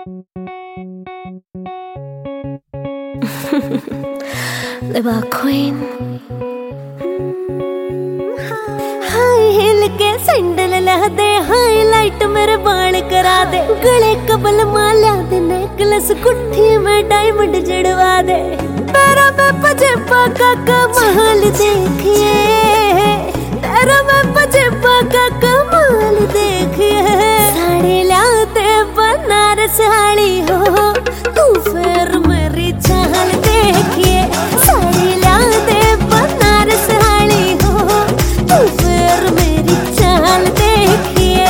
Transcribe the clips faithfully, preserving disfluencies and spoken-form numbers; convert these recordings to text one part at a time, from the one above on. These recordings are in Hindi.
लिबा क्वीन हाई हिल के सैंडल ला दे, हाईलाइट मेरे बाल करा दे, गले कबल माला दे, नेकलेस कुट्ठी में डायमंड जड़वा दे, तेरा मैं पजेबा का कमाल देखिए, तेरा मैं पजेबा का कमाल देखिए, साड़ी लाते बनारस वाली हो तू, फिर मेरी चाल देखिए, साड़ी लाते बनारस वाली हो तू, फिर मेरी चाल देखिए।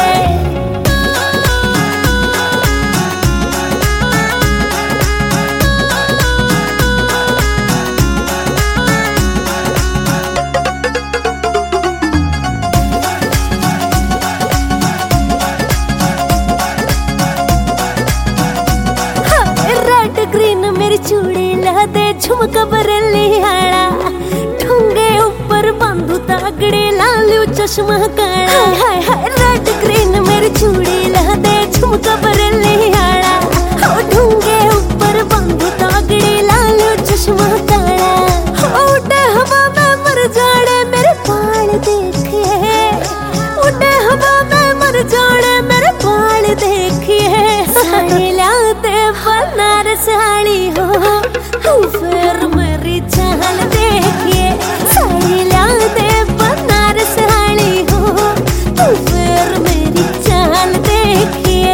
ग्रीन मेरी चूड़ी ला दे, झुमका बरेली हाड़ा, ठुंगे ऊपर बांधू तागड़े, लालू चश्मा काला, हाय हाय रेड ग्रीन मेरी चूड़ी ला दे, झुमका बरेली हाड़ा, ठुंगे ऊपर बांधू तागड़े, लालू चश्मा काला, उड़े हवा में मर जाने मेरे बाल देखिए, उड़े हवा में मर जाने मेरे बाल देखिए, साड़ी लाते बनारस वाली हो तू, फिर मेरी चाल देखिए, साड़ी लाते बनारस वाली हो तू, फिर मेरी चाल देखिए।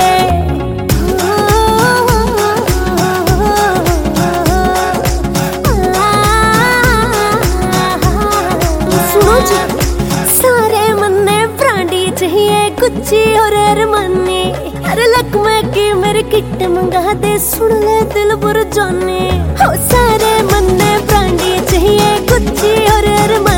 सुनो जी, सारे मन्ने ब्रांडी चाहिए, गुच्ची और अरमानी, अरे लकमे की मेरी किट मंगा दे, सुन ले दिल बुर जाने, हो सारे मन्ने ब्रांडी चाहिए, गुच्ची और अरमानी।